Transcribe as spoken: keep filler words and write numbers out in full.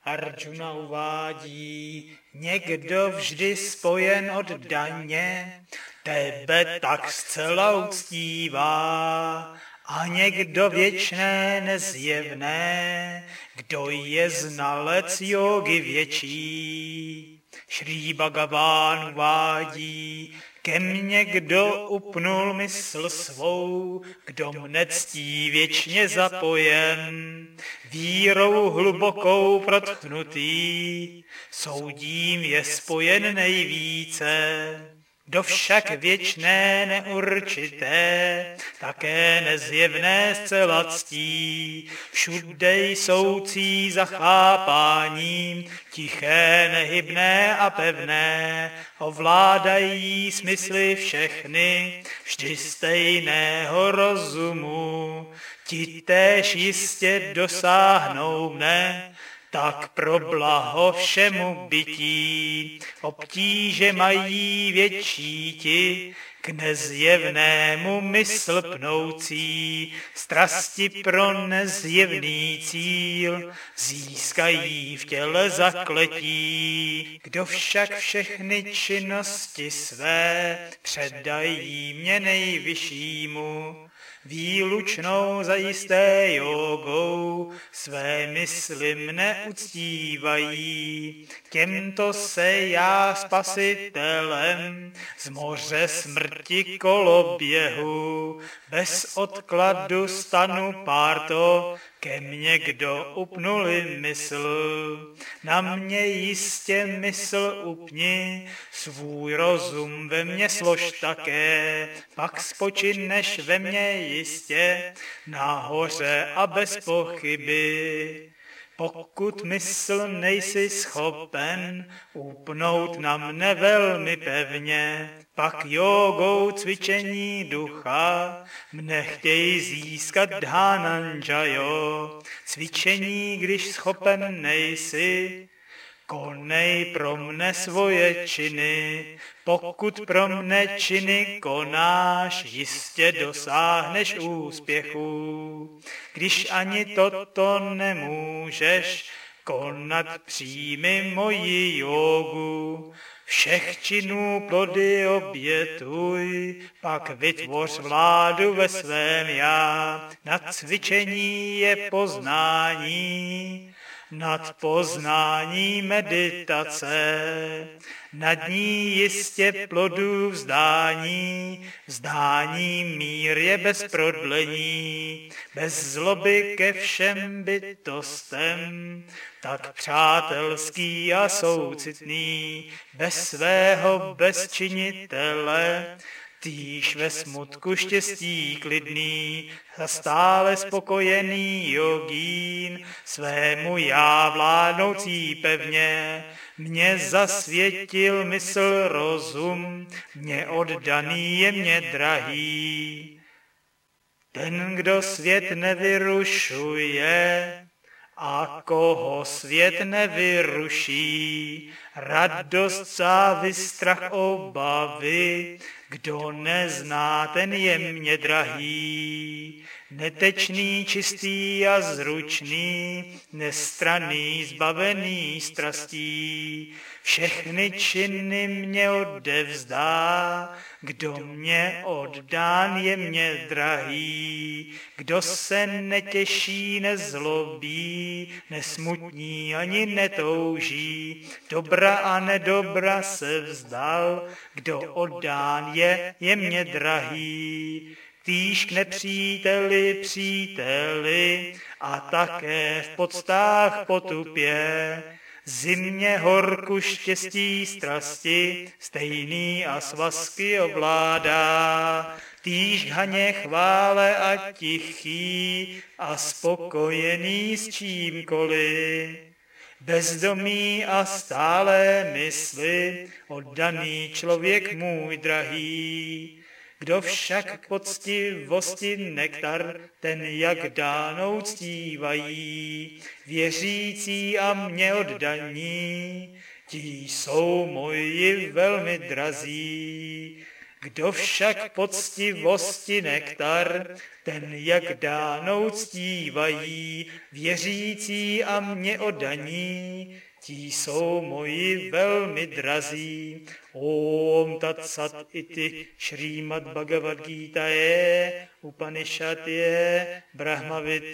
Arjuna uvádí, někdo vždy spojen od daně, tebe tak zcela uctívá, a někdo věčné nezjevné, kdo je znalec jógy věčí. Šrí Bhagaván uvádí, ke mně kdo upnul mysl svou, kdo mne ctí věčně zapojen, vírou hlubokou protchnutý, soudím je spojen nejvíce. Kdo však věčné neurčité, také nezjevné zcela ctí, všude jsoucí za chápáním, tiché, nehybné a pevné, ovládají smysly všechny, vždy stejného rozumu, ti též jistě dosáhnou mne, tak pro blaho všemu bytí, obtíže mají větší ti, k nezjevnému mysl pnoucí, strasti pro nezjevný cíl, získají v těle zakletí. Kdo však všechny činnosti své předají mě nejvyššímu, výlučnou zajisté jógou, své mysli mne uctívají. Těmto se já spasitelem z moře smrti koloběhu, bez odkladu stanu párto, ke mně kdo upnuli mysl. Na mě jistě mysl upni, svůj rozum ve mně slož také, pak spočineš ve mně jistě, nahoře a bez pochyby. Pokud mysl nejsi schopen upnout na mne velmi pevně, pak jógou cvičení ducha mne chtěj získat dhánanjayo. Cvičení, když schopen nejsi, konej pro mne svoje činy. Pokud pro mne činy konáš, jistě dosáhneš úspěchu. Když ani toto nemůžeš konat, přijmi moji jógu. Všech činů plody obětuj, pak vytvoř vládu ve svém já. Nad cvičení je poznání, nad poznání meditace, nad ní jistě plodů vzdání, vzdání mír je bez prodlení, bez zloby ke všem bytostem, tak přátelský a soucitný, bez svého bezčinitele, týž ve smutku štěstí klidný, a stále spokojený jogín, svému já vládnoucí pevně, mě zasvětil mysl rozum, mě oddaný je mě drahý. Ten, kdo svět nevyrušuje, a koho svět nevyruší, radost, závist, strach, obavy, kdo nezná, ten je mě drahý. Netečný, čistý a zručný, nestranný, zbavený strastí, všechny činy mě odevzdá, kdo mě oddán je mě drahý. Kdo se netěší, nezlobí, nesmutní ani netouží, dobra a nedobra se vzdal, kdo oddán je, je mě drahý. Týž k nepříteli příteli a také v podstách potupě, zimě horku štěstí strasti, stejný a svazky ovládá. Týž k haně chvále a tichý a spokojený s čímkoliv. Bezdomý a stále mysli, oddaný člověk můj drahý. Kdo však k poctivosti nektar, ten jak dánou ctívají, věřící a mě oddaní, ti jsou moji velmi drazí. Kdo však poctivosti nektar, ten jak dánou ctívají, věřící a mě oddaní, tí jsou moji velmi drazí. Om tat sat iti Šrīmad Bhagavad Gītaye Upanishadye Brahmavid